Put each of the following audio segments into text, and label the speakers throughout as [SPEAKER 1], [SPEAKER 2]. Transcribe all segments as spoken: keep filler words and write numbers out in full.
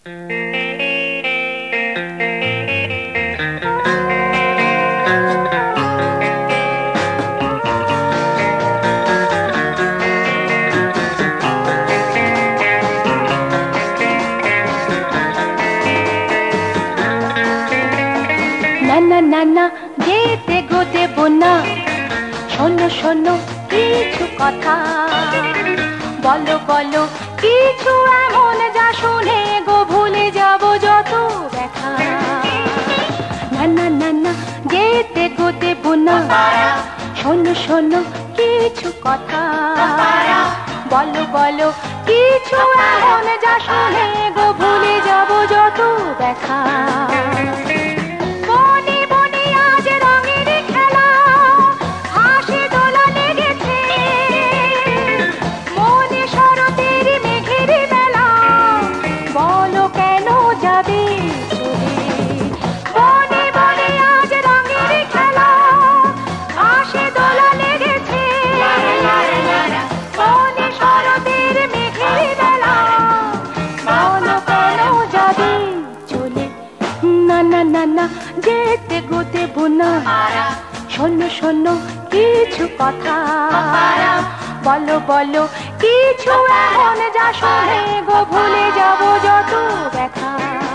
[SPEAKER 1] না যেতে গো দেব না, শোনো শোনো কিছু কথা, বলো বলো কিছু এমন যা শুনে গো ভুলে যাব যত ব্যথা। না না না না যেতে গো দেব না, শোনো শোনো কিছু কথা, বলো বলো কিছু এমন যা শুনে গো ভুলে যাব যত ব্যথা। না না যেতে গো দেব না, শোনো শোনো কিছু কথা, বলো বলো কিছু এমন যা শুনে গো ভুলে যাব যত ব্যথা।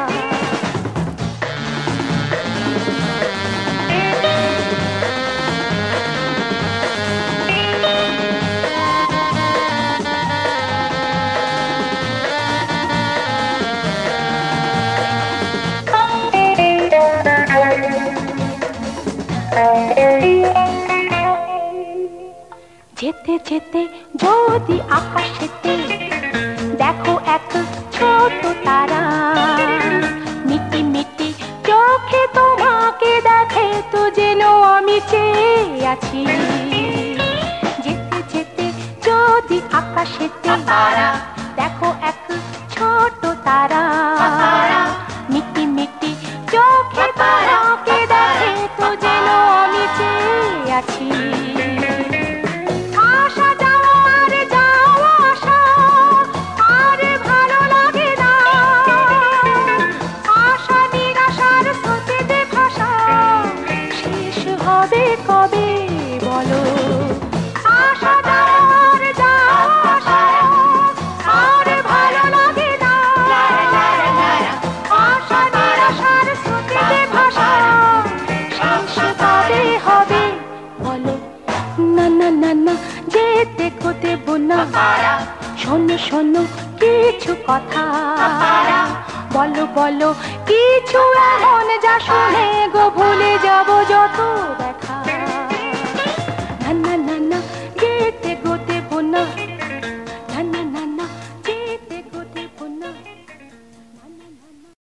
[SPEAKER 1] যেতে যেতে যদি আকাশেতে দেখো এক ছোট তারা, মিটি মিটি চোখে তোমাকে দেখে তো যেন আমি চেয়ে আছি। যেতে যেতে যদি আকাশেতে দেখো এক ছোট তারা, মিটি মিটি চোখে তোমাকে দেখে তো যেন আমি চেয়ে আছি। কবে বলো আশা যাওয়ার যাওয়া আর ভালো লাগে না, আশা নিরাশার স্মৃতিতে ভাষা শেষ কবে হবে বলো। না না না না যেতে গো দেব না, শোনো শোনো কিছু কথা, বলো বলো কিছু এমন যা শুনে গো ভুলে যাব যত